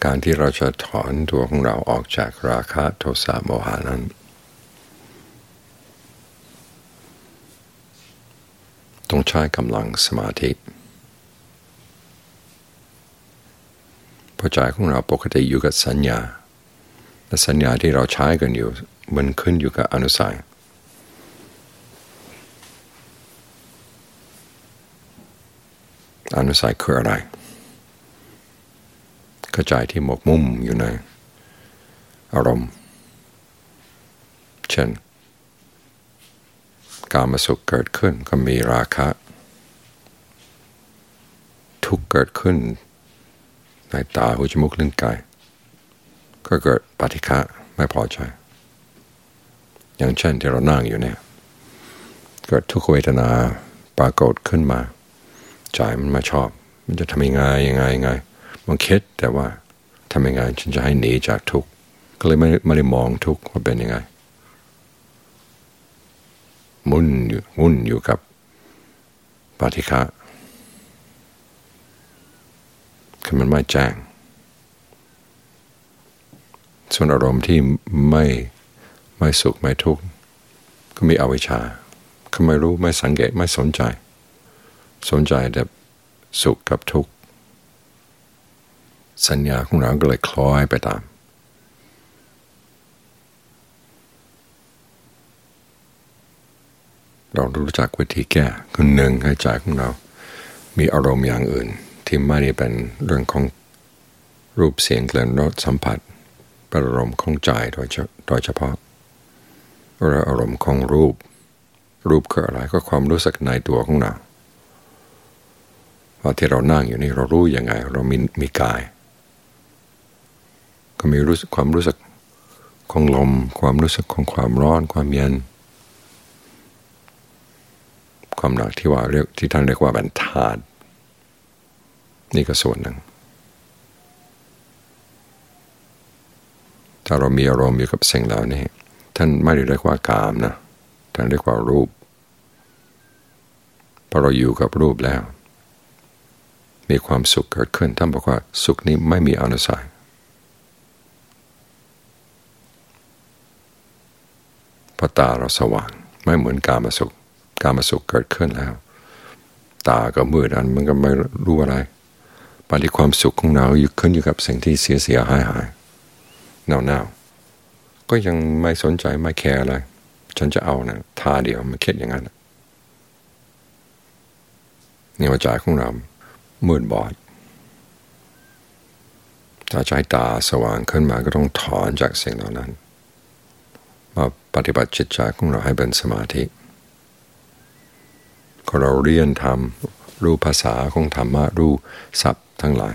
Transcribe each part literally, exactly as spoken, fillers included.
การที่เราจะถอนตัวของเราออกจากราคะโทสะโมหะนั้นต้องใช้กำลังสมาธิเพราะใจของเราปกติอยู่กับสัญญาและสัญญาที่เราใช้กันอยู่มันขึ้นอยู่กับอนุสัยอนุสัยคืออะไรก็ใจที่หมกมุ่มอยู่ในอารมณ์เช่นกามสุขเกิดขึ้นก็มีราคะทุกข์เกิดขึ้นในตาหูจมูกลิ้นกายก็เกิดปฏิฆะไม่พอใจอย่างเช่นที่เรานั่งอยู่เนี่ยเกิดทุกขเวทนาปรากฏขึ้นมาใจมันมาชอบมันจะทำยังไงยังไงยังไงมันคิดแต่ว่าทำยังไงฉันจะให้หนีจากทุกข์ก็เลยไม่ไม่ได้มองทุกข์ว่าเป็นยังไงมุ่นอยู่มุ่นอยู่กับปฏิฆะคือมันไม่แจ้งส่วนอารมณ์ที่ไม่ไม่สุขไม่ทุกข์ก็มีอวิชชาคือไม่รู้ไม่สังเกตไม่สนใจสนใจแต่สุขกับทุกข์สัญญาของเราก็เลยคล้อยไปตามเรารู้จักวิธีแก้คือหนึ่งให้ใจของเรามีอารมณ์อย่างอื่นที่ไม่ได้เป็นเรื่องของรูปเสียงกลิ่นรสสัมผัสเป็นอารมณ์ของใจโดยโดยเฉพาะหรืออารมณ์ของรูปรูปคืออะไรก็ความรู้สึกในตัวของเราว่าที่เรานั่งอยู่นี่เรารู้ยังไงเรามีมีกายก็มีรู้สึกความรู้สึกของลมความรู้สึกของความร้อนความเย็นความหนักที่ว่าเรียกที่ท่านเรียกว่าเป็นธาตุนี่ก็ส่วนหนึ่งถ้าเรามีอารมณ์อยู่กับสิ่งเหล่านี้ท่านไม่ได้เรียกว่ากามนะท่านเรียกว่ารูปพอเราอยู่กับรูปแล้วมีความสุขเกิดขึ้นท่านบอกว่าสุขนี้ไม่มีอนุสัยเพราะตาเราสว่างไม่เหมือนกามสุขกามสุขเกิดขึ้นแล้วตาก็มืดอันมันก็ไม่รู้อะไรปฏิความสุขของเราอยู่ขึ้นอยู่กับสิ่งที่เสียเสียหายหายเน่าเน่าก็ยังไม่สนใจไม่แคร์อะไรฉันจะเอานะท่าเดียวมันคิดอย่างนั้นนี่ว่าใจของเรามืดบอดถ้าใจตาสว่างขึ้นมาก็ต้องถอนจากสิ่งเหล่านั้นมาปฏิบัติจิตใจของเราให้เป็นสมาธิก็เราเรียนทำรู้ภาษาของธรรมะรู้ศัพท์ทั้งหลาย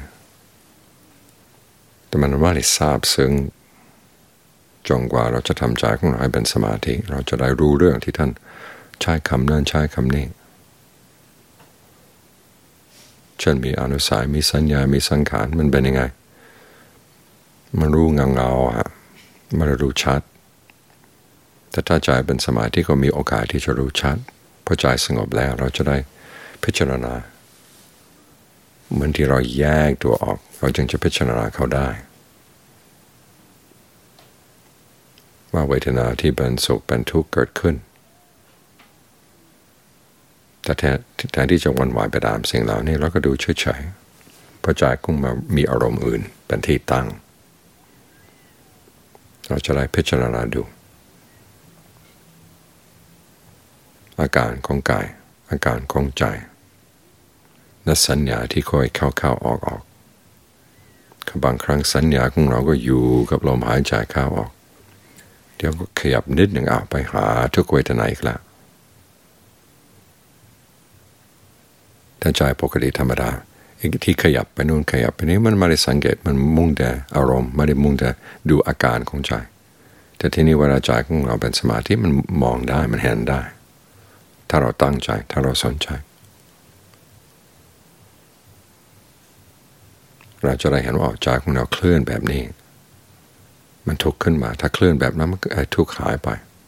แต่มันว่าได้ทราบซึ้งจนกว่าเราจะทำใจของเราให้เป็นสมาธิเราจะได้รู้เรื่องที่ท่านใช้คำนั้นใช้คำนี้เช่นมีอนุสัยมีสัญญามีสังขารมันเป็นยังไงมันรู้เงาเงาฮะมันรู้ชัดแต่ถ้าใจเป็นสมาธิก็มีโอกาสที่จะรู้ชัดพอใจสงบแล้วเราจะได้พิจารณาเหมือนที่เราแยกตัวออกเราจึงจะพิจารณาเขาได้ว่าเวทนาที่เป็นสุขเป็นทุกข์เกิดขึ้นแต่แทนแทนที่จะวันไหวไปตามสิ่งเหล่านี้เราก็ดูเฉยๆเพราะใจคงมามีอารมณ์อื่นเป็นที่ตั้งเราจะได้พิจารณาดูอาการของกายอาการของใจและสัญญาที่ค่อยเข้าๆออกๆบางครั้งสัญญาของเราก็อยู่กับลมหายใจเข้าออกเดี๋ยวก็ขยับนิดหนึ่งเอาไปหาทุกเวทนาอีกแล้วถ้าใจปกติธรรมดาอีกที่ขยับไปนู่นขยับไปนี้มันไม่ได้สังเกตมันมุ่งแต่อารมณ์ไม่ได้มุ่งแต่ดูอาการของใจแต่ทีนี้เวลาใจของเราเป็นสมาธิมันมองได้มันเห็นได้ถ้าเราตั้งใจถ้าเราสนใจเราจะได้เห็นว่าใจของเราเคลื่อนแบบนี้มันทุกข์ขึ้นมาถ้าเคลื่อนแบบนั้นมันก็ทุกข์หายไป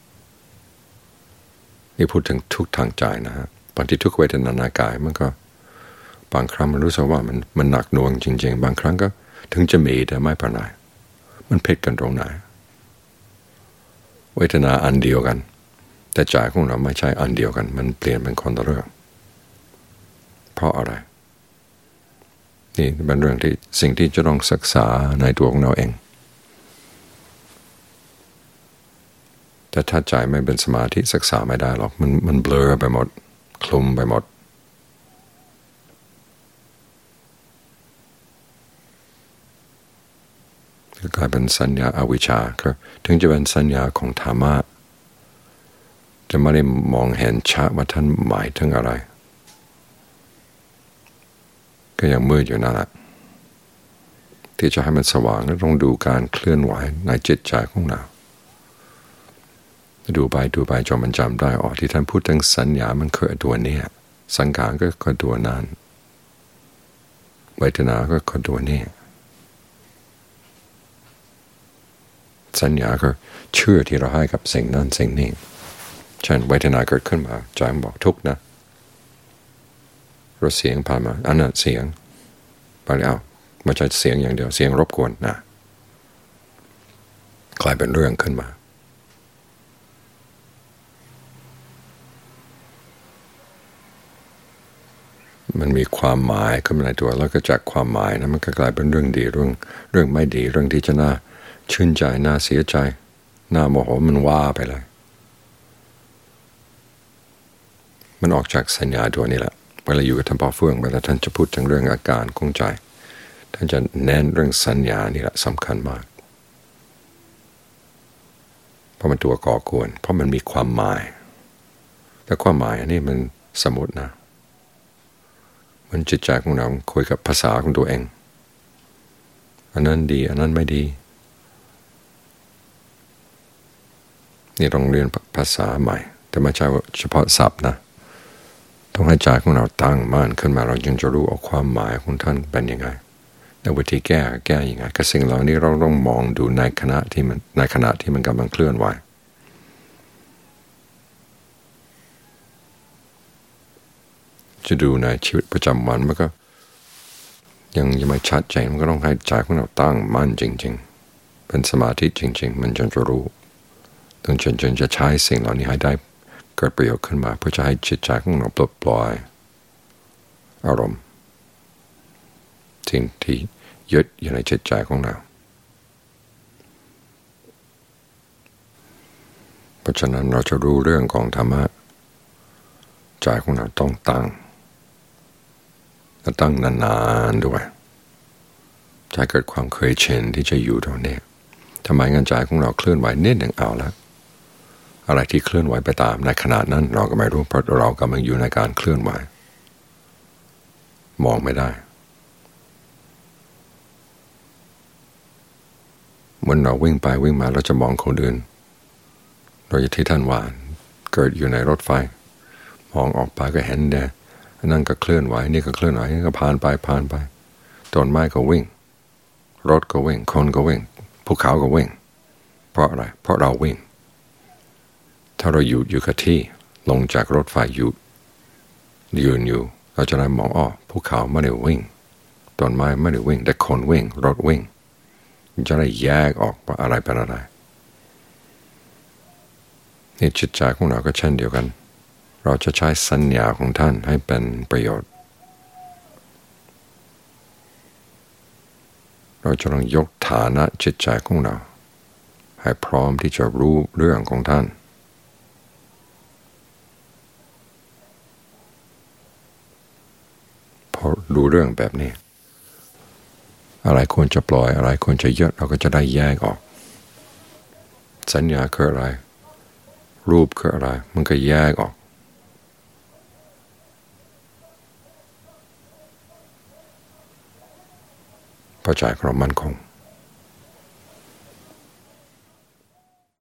นี่พูดถึงทุกข์ทางใจนะฮะบางทีทุกขเวทนากายมันก็บางครั้งมันรู้สึกว่ามันมันหนักหน่วงจริงๆบางครั้งก็ถึงจะมีแต่ไม่ปรานายมันผิดกันตรงไหนเวทนาอันเดียวกันแต่ใจของเราไม่ใช่อันเดียวกันมันเปลี่ยนเป็นคนละเรื่องเพราะอะไรนี่เป็นเรื่องที่สิ่งที่จะต้องศึกษาในตัวของเราเองแต่ถ้าใจไม่เป็นสมาธิศึกษาไม่ได้หรอกมันมันเบลอไปหมดคลุมไปหมดกลายเป็นสัญญาอวิชชาคือถึงจะเป็นสัญญาของธรรมะจะไม่ได้มองเห็นชัดว่าท่านหมายถึงอะไรก็ยังมืดอยู่นั่นแหละที่จะให้มันสว่างก็ต้องดูการเคลื่อนไหวในจิตใจของเราดูไปดูไปจนมันจำได้อ๋อที่ท่านพูดถึงสัญญามันคือตัวนี้สังขารก็คือตัวนั้นเวทนาก็คือตัวนี้สัญญาคือชื่อที่เราให้กับสิ่งนั้นสิ่งนี้เช่นเวทนาเกิดขึ้นมาใจมันบอกทุกข์นะรถเสียงผ่านมาอันนั้นเสียงไปแล้วไม่ใช่เสียงอย่างเดียวเสียงรบกวนนะกลายเป็นเรื่องขึ้นมามันมีความหมายขึ้นมาในตัวแล้วก็จากความหมายนะมันก็กลายเป็นเรื่องดีเรื่องเรื่องไม่ดีเรื่องที่จะน่าชื่นใจน่าเสียใจน่าโมโหมันว่าไปเลยมันออกจากสัญญาตัวนี้แหละเวลาอยู่กับท่านพ่อเฟื่องเวลาท่านจะพูดถึงเรื่องอาการของใจท่านจะเน้นเรื่องสัญญานี่แหละสำคัญมากเพราะมันตัวก่อกวนเพราะมันมีความหมายแต่ความหมายอันนี้มันสมมตินะมันจิตใจของเราคุยกับภาษาของตัวเองอันนั้นดีอันนั้นไม่ดีนี่ต้องเรียนภาษาใหม่แต่ไม่ใช่เฉพาะศัพท์นะต้องให้ใจของเราตั้งมั่นขึ้นมาเราจึงจะรู้เอาความหมายของท่านเป็นยังไงและวิธีแก้แก้ยังไงกับสิ่งเหล่านี้เราต้องมองดูในขณะที่มันในขณะที่มันกำลังเคลื่อนไหวจะดูในชีวิตประจำวันมันก็ยังยังไม่ชัดเจนมันก็ต้องให้ใจของเราตั้งมั่นจริงๆเป็นสมาธิจริงๆมันจนจะรู้ต้องจนจนจะใช้สิ่งเหล่านี้ให้ได้เกิดประโยชน์ขึ้นมาเพื่อจะให้จิตใจของเราปลดปล่อยอารมณ์สิ่งที่ยึดอยู่ในจิตใจของเราเพราะฉะนั้นเราจะรู้เรื่องของธรรมะใจของเราต้องตั้งและตั้งนานๆด้วยใจเกิดความเคยชินที่จะอยู่ตรงนี้ทำไมงั้นใจของเราเคลื่อนไหวนิดหนึ่งเอาแล้วอะไรที่เคลื่อนไหวไปตามในขณะนั้นเราก็ไม่รู้เพราะเรากำลังอยู่ในการเคลื่อนไหวมองไม่ได้เหมือนเราวิ่งไปวิ่งมาเราจะมองคนอื่นโดยที่ท่านว่าเกิดอยู่ในรถไฟมองออกไปก็เห็นแดดนั่นก็เคลื่อนไหวนี่ก็เคลื่อนไหวนี่ก็ผ่านไปผ่านไปต้นไม้ก็วิ่งรถก็วิ่งคนก็วิ่งภูเขาก็วิ่งเพราะอะไรเพราะเราวิ่งถ้าเราอยู่อยู่กับที่ลงจากรถไฟอยู่ยืนอยู่เราจะได้มองอ๋อภูเขาไม่ได้วิ่งต้นไม้ไม่ได้วิ่งแต่คนวิ่งรถวิ่งจะได้แยกออกว่าอะไรเป็นอะไรนี่จิตใจของเราก็เช่นเดียวกันเราจะใช้สัญญาของท่านให้เป็นประโยชน์เราจะต้องยกฐานะจิตใจของเราให้พร้อมที่จะรู้เรื่องของท่านพอรู้เรื่องแบบนี้อะไรควรจะปล่อยอะไรควรจะยึดเราก็จะได้แยกออกสัญญาคืออะไรรูปคืออะไรมันก็แยกออกพอใจของเรามั่นคง